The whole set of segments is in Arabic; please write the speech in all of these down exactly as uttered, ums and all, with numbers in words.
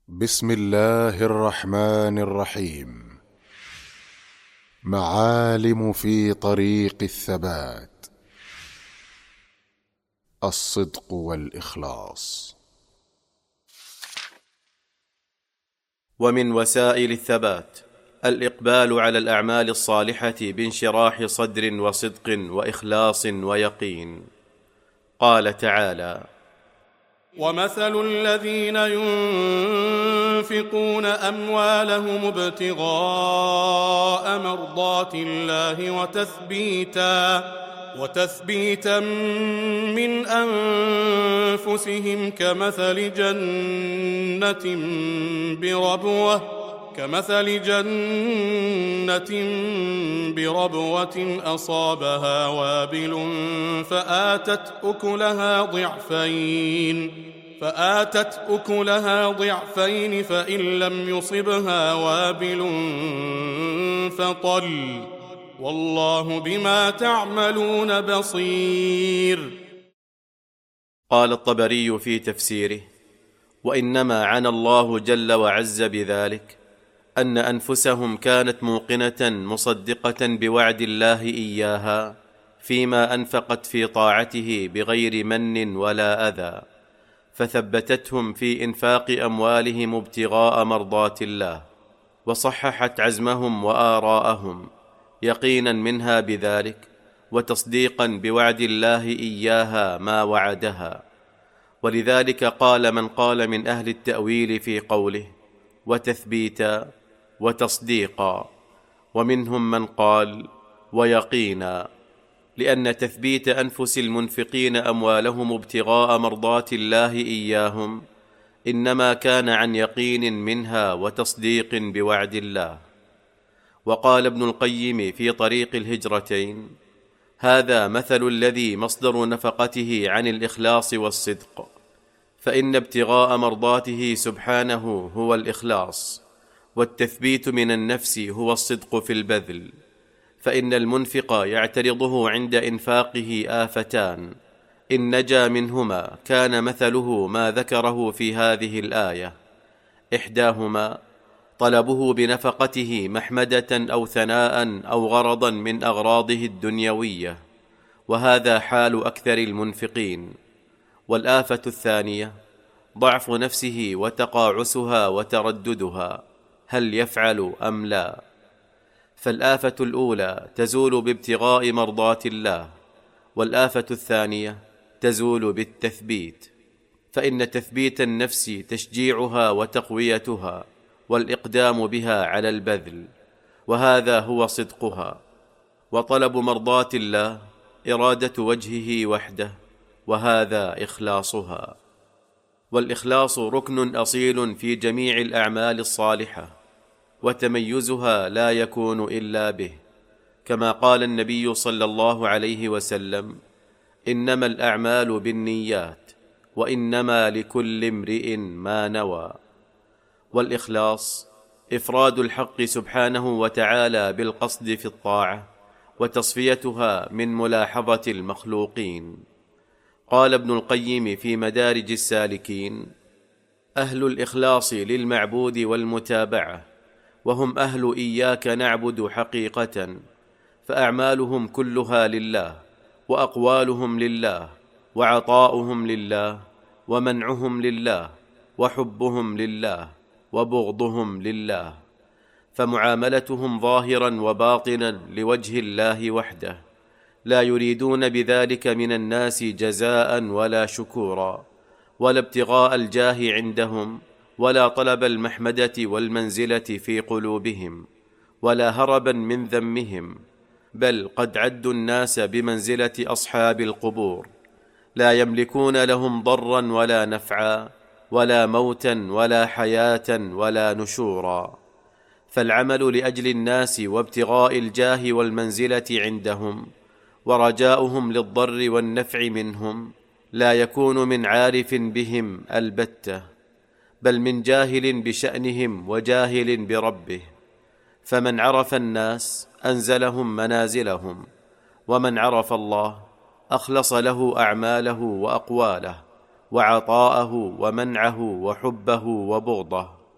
بسم الله الرحمن الرحيم. معالم في طريق الثبات: الصدق والإخلاص. ومن وسائل الثبات الإقبال على الأعمال الصالحة بانشراح صدر وصدق وإخلاص ويقين. قال تعالى: ومثل الذين ينفقون أموالهم ابتغاء مرضات الله وتثبيتا وتثبيتا من أنفسهم كمثل جنة بربوة كمثل جنة بربوة أصابها وابل فآتت أكلها ضعفين فآتت أكلها ضعفين فإن لم يصبها وابل فطل والله بما تعملون بصير. قال الطبري في تفسيره: وإنما عنى الله جل وعز بذلك أن أنفسهم كانت موقنة مصدقة بوعد الله إياها فيما أنفقت في طاعته بغير من ولا أذى، فثبتتهم في إنفاق أموالهم ابتغاء مرضات الله، وصححت عزمهم وآراءهم يقينا منها بذلك وتصديقا بوعد الله إياها ما وعدها. ولذلك قال من قال من أهل التأويل في قوله: وتثبيتا وتصديقا، ومنهم من قال: ويقينا، لأن تثبيت أنفس المنفقين أموالهم ابتغاء مرضات الله إياهم إنما كان عن يقين منها وتصديق بوعد الله. وقال ابن القيم في طريق الهجرتين: هذا مثل الذي مصدر نفقته عن الإخلاص والصدق، فإن ابتغاء مرضاته سبحانه هو الإخلاص، والتثبيت من النفس هو الصدق في البذل. فإن المنفق يعترضه عند إنفاقه آفتان، إن نجا منهما كان مثله ما ذكره في هذه الآية: إحداهما طلبه بنفقته محمدة أو ثناء أو غرضا من أغراضه الدنيوية، وهذا حال أكثر المنفقين. والآفة الثانية ضعف نفسه وتقاعسها وترددها، هل يفعل أم لا؟ فالآفة الأولى تزول بابتغاء مرضات الله، والآفة الثانية تزول بالتثبيت. فإن تثبيت النفس تشجيعها وتقويتها والإقدام بها على البذل، وهذا هو صدقها. وطلب مرضات الله إرادة وجهه وحده، وهذا إخلاصها. والإخلاص ركن أصيل في جميع الأعمال الصالحة، وتميزها لا يكون إلا به، كما قال النبي صلى الله عليه وسلم: إنما الأعمال بالنيات وإنما لكل امرئ ما نوى. والإخلاص إفراد الحق سبحانه وتعالى بالقصد في الطاعة، وتصفيتها من ملاحظة المخلوقين. قال ابن القيم في مدارج السالكين: أهل الإخلاص للمعبود والمتابعة، وهم أهل إياك نعبد حقيقة، فأعمالهم كلها لله، وأقوالهم لله، وعطاؤهم لله، ومنعهم لله، وحبهم لله، وبغضهم لله، فمعاملتهم ظاهرا وباطنا لوجه الله وحده، لا يريدون بذلك من الناس جزاء ولا شكورا، ولا ابتغاء الجاه عندهم، ولا طلب المحمدة والمنزلة في قلوبهم، ولا هربا من ذمهم، بل قد عدوا الناس بمنزلة أصحاب القبور، لا يملكون لهم ضرا ولا نفعا، ولا موتا ولا حياة ولا نشورا. فالعمل لأجل الناس وابتغاء الجاه والمنزلة عندهم ورجاؤهم للضر والنفع منهم لا يكون من عارف بهم البتة، بل من جاهل بشأنهم وجاهل بربه. فمن عرف الناس أنزلهم منازلهم، ومن عرف الله أخلص له أعماله وأقواله، وعطاءه ومنعه وحبه وبغضه.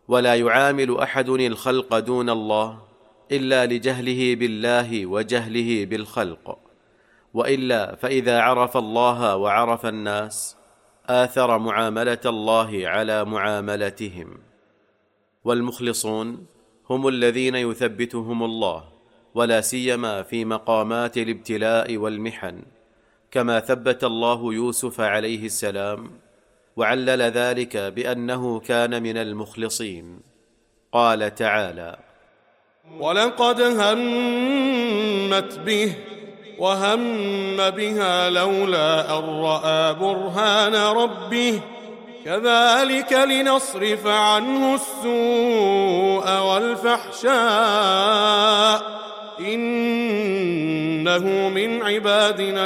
ولا يعامل أحد الخلق دون الله إلا لجهله بالله وجهله بالخلق، وإلا فإذا عرف الله وعرف الناس آثر معاملة الله على معاملتهم. والمخلصون هم الذين يثبتهم الله، ولا سيما في مقامات الابتلاء والمحن، كما ثبت الله يوسف عليه السلام، وعلل ذلك بأنه كان من المخلصين. قال تعالى: ولقد همت به وهم بها لولا أن رأى برهان ربه كذلك لنصرف عنه السوء والفحشاء إنه من عبادنا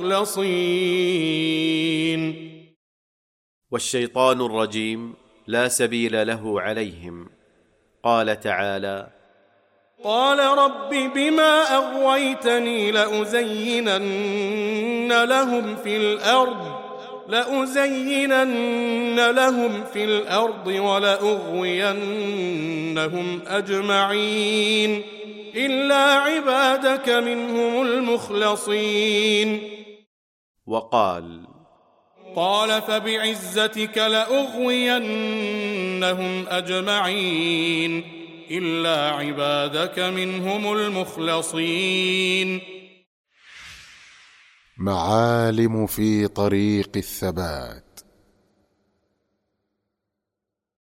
المخلصين. والشيطان الرجيم لا سبيل له عليهم. قال تعالى: قال رب بما أغويتني لأزينن لهم في الأرض لأزينن لهم في الأرض ولأغوينهم أجمعين إلا عبادك منهم المخلصين. وقال: قال فبعزتك لأغوينهم أجمعين إلا عبادك منهم المخلصين. معالم في طريق الثبات.